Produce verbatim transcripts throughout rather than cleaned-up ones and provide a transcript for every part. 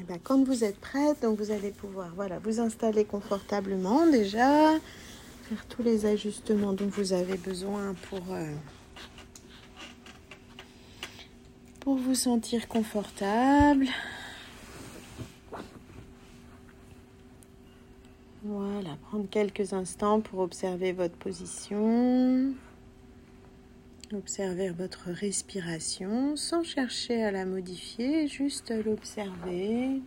bien, quand vous êtes prête, donc vous allez pouvoir voilà, vous installer confortablement déjà, faire tous les ajustements dont vous avez besoin pour, euh, pour vous sentir confortable. Voilà, prendre quelques instants pour observer votre position, observer votre respiration sans chercher à la modifier, juste l'observer.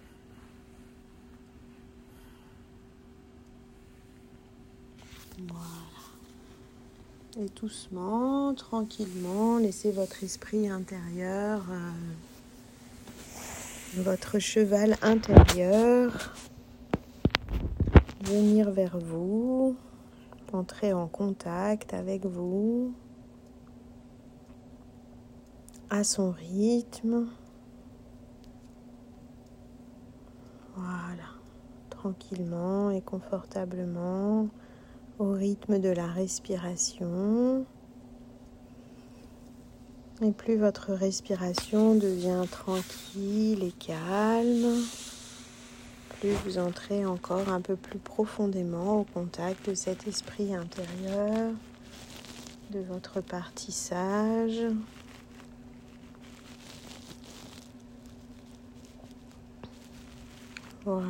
Voilà. Et doucement, tranquillement, laissez votre esprit intérieur, euh, votre cheval intérieur venir vers vous, entrer en contact avec vous à son rythme. Voilà, tranquillement et confortablement au rythme de la respiration. Et plus votre respiration devient tranquille et calme, plus vous entrez encore un peu plus profondément au contact de cet esprit intérieur, de votre partie sage. Voilà.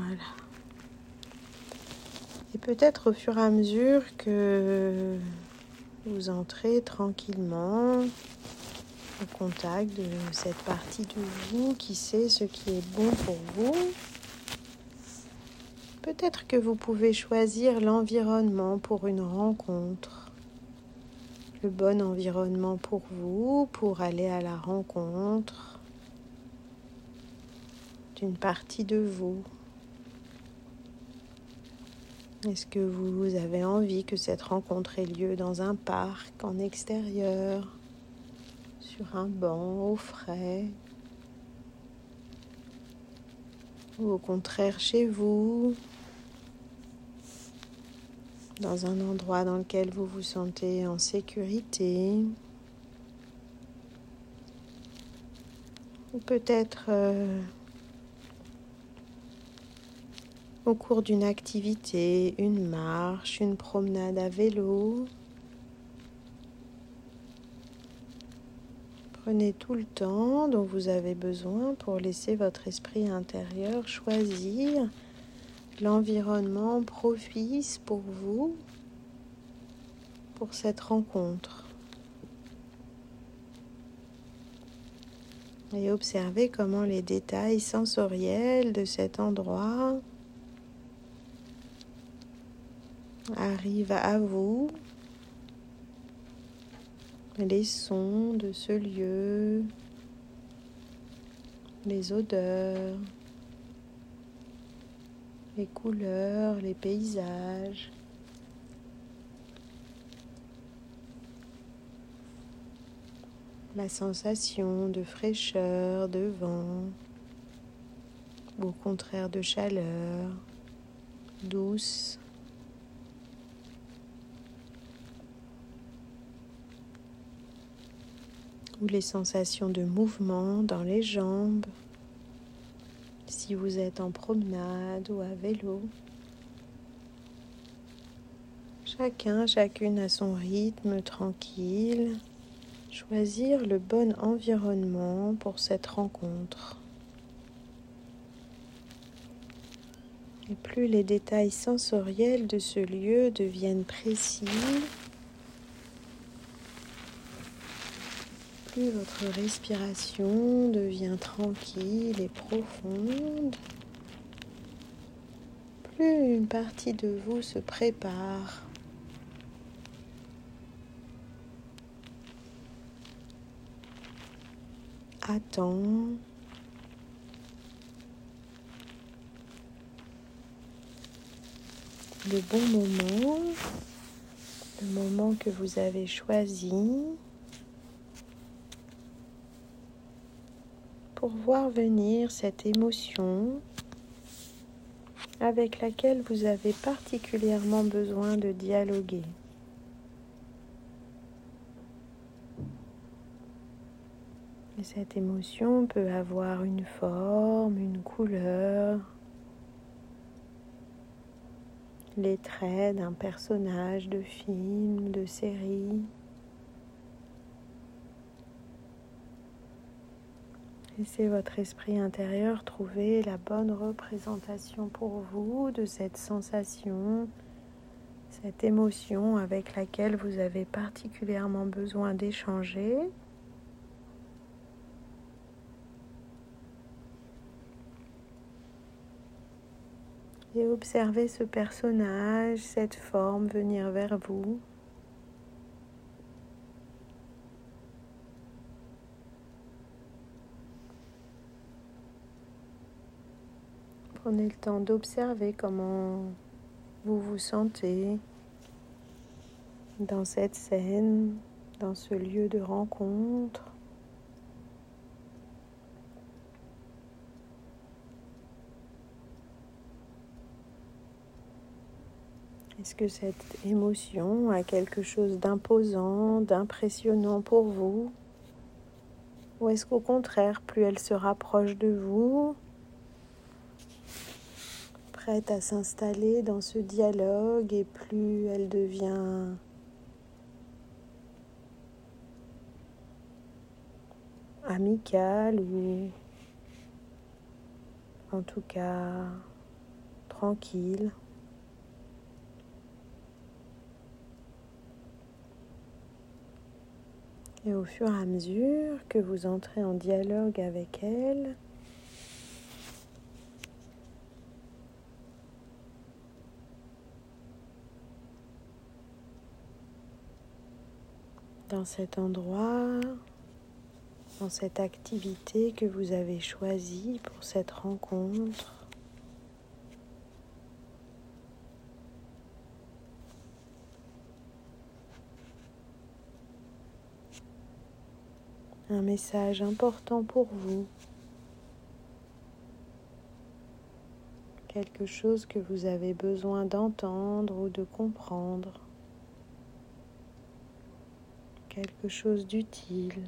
Et peut-être au fur et à mesure que vous entrez tranquillement au contact de cette partie de vous qui sait ce qui est bon pour vous, peut-être que vous pouvez choisir l'environnement pour une rencontre, le bon environnement pour vous, pour aller à la rencontre d'une partie de vous. Est-ce que vous avez envie que cette rencontre ait lieu dans un parc, en extérieur, sur un banc au frais, ou au contraire chez vous, dans un endroit dans lequel vous vous sentez en sécurité, ou peut-être euh, au cours d'une activité, une marche, une promenade à vélo. Prenez tout le temps dont vous avez besoin pour laisser votre esprit intérieur choisir l'environnement propice pour vous, pour cette rencontre. Et observez comment les détails sensoriels de cet endroit arrivent à vous, les sons de ce lieu, les odeurs, les couleurs, les paysages. La sensation de fraîcheur, de vent, ou au contraire de chaleur, douce. Ou les sensations de mouvement dans les jambes, si vous êtes en promenade ou à vélo. Chacun, chacune à son rythme tranquille, choisir le bon environnement pour cette rencontre. Et plus les détails sensoriels de ce lieu deviennent précis, plus votre respiration devient tranquille et profonde, plus une partie de vous se prépare attend le bon moment, le moment que vous avez choisi pour voir venir cette émotion avec laquelle vous avez particulièrement besoin de dialoguer. Et cette émotion peut avoir une forme, une couleur, les traits d'un personnage de film, de série. Laissez votre esprit intérieur trouver la bonne représentation pour vous de cette sensation, cette émotion avec laquelle vous avez particulièrement besoin d'échanger. Et observez ce personnage, cette forme venir vers vous. Prenez le temps d'observer comment vous vous sentez dans cette scène, dans ce lieu de rencontre. Est-ce que cette émotion a quelque chose d'imposant, d'impressionnant pour vous? Ou est-ce qu'au contraire, plus elle se rapproche de vous, prête à s'installer dans ce dialogue, et plus elle devient amicale ou en tout cas tranquille? Et au fur et à mesure que vous entrez en dialogue avec elle, dans cet endroit, dans cette activité que vous avez choisie pour cette rencontre, un message important pour vous, quelque chose que vous avez besoin d'entendre ou de comprendre, quelque chose d'utile.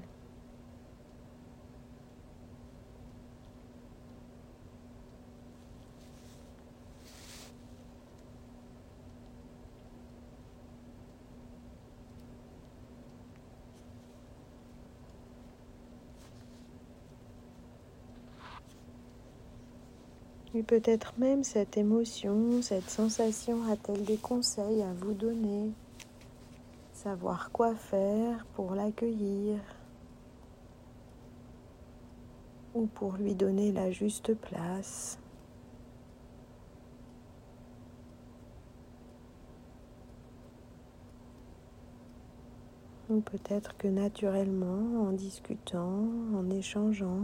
Et peut-être même cette émotion, cette sensation a-t-elle des conseils à vous donner, savoir quoi faire pour l'accueillir ou pour lui donner la juste place. Ou peut-être que naturellement, en discutant, en échangeant,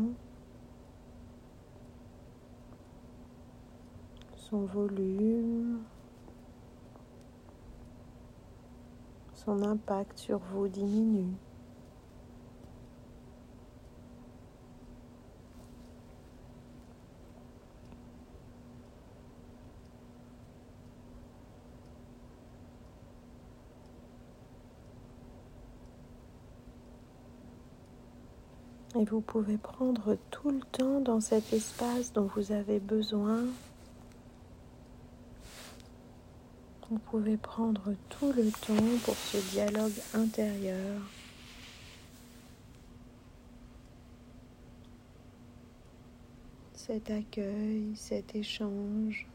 son volume, son impact sur vous diminue. Et vous pouvez prendre tout le temps dans cet espace dont vous avez besoin. Vous pouvez prendre tout le temps pour ce dialogue intérieur. Cet accueil, cet échange.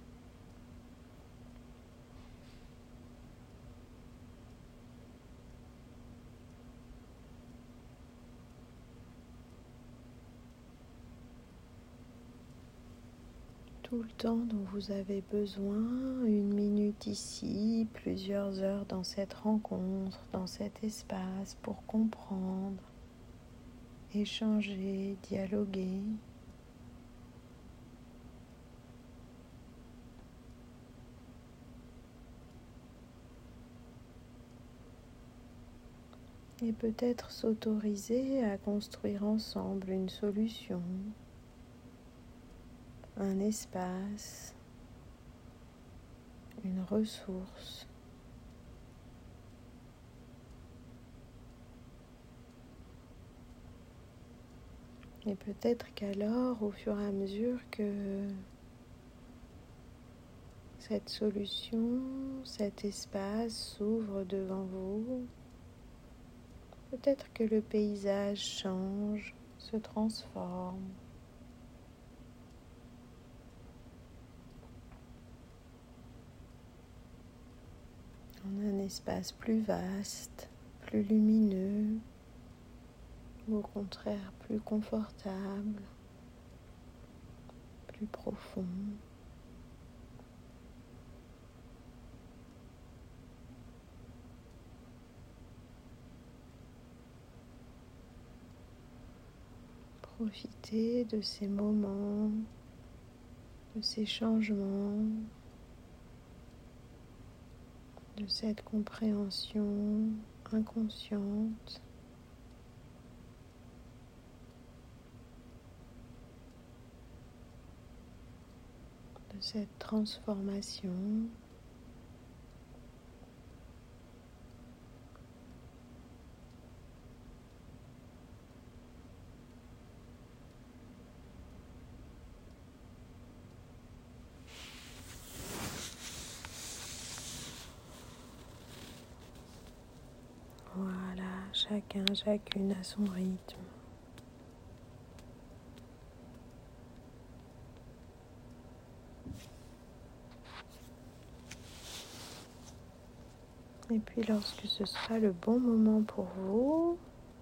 Tout le temps dont vous avez besoin, une minute ici, plusieurs heures dans cette rencontre, dans cet espace pour comprendre, échanger, dialoguer. Et peut-être s'autoriser à construire ensemble une solution, un espace, une ressource. Et peut-être qu'alors, au fur et à mesure que cette solution, cet espace s'ouvre devant vous, peut-être que le paysage change, se transforme en un espace plus vaste, plus lumineux, ou au contraire plus confortable, plus profond. Profitez de ces moments, de ces changements, de cette compréhension inconsciente. De cette transformation. Voilà, chacun, chacune à son rythme. Et puis lorsque ce sera le bon moment pour vous,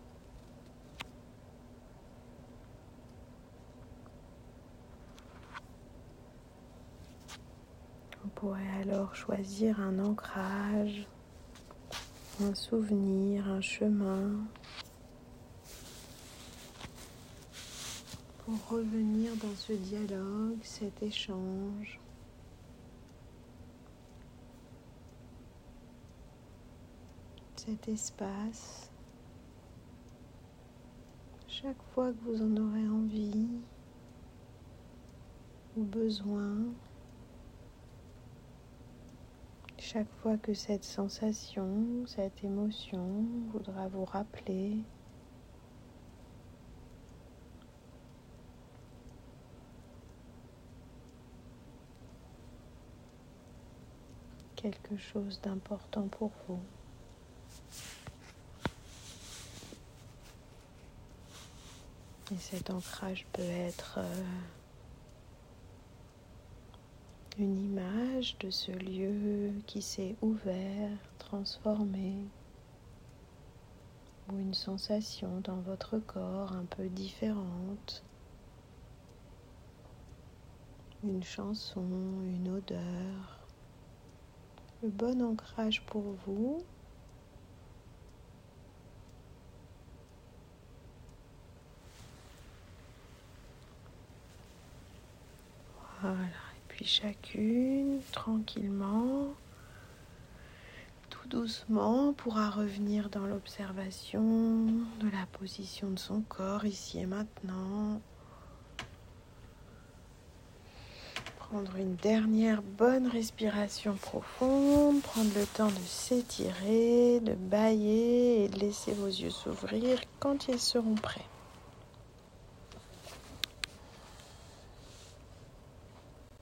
vous pourrez alors choisir un ancrage, un souvenir, un chemin pour revenir dans ce dialogue, cet échange. Cet espace, chaque fois que vous en aurez envie ou besoin, chaque fois que cette sensation, cette émotion voudra vous rappeler quelque chose d'important pour vous. Et cet ancrage peut être euh, une image de ce lieu qui s'est ouvert, transformé, ou une sensation dans votre corps un peu différente, une chanson, une odeur. Le bon ancrage pour vous, voilà. Et puis chacune, tranquillement, tout doucement, pourra revenir dans l'observation de la position de son corps ici et maintenant. Prendre une dernière bonne respiration profonde, prendre le temps de s'étirer, de bâiller et de laisser vos yeux s'ouvrir quand ils seront prêts.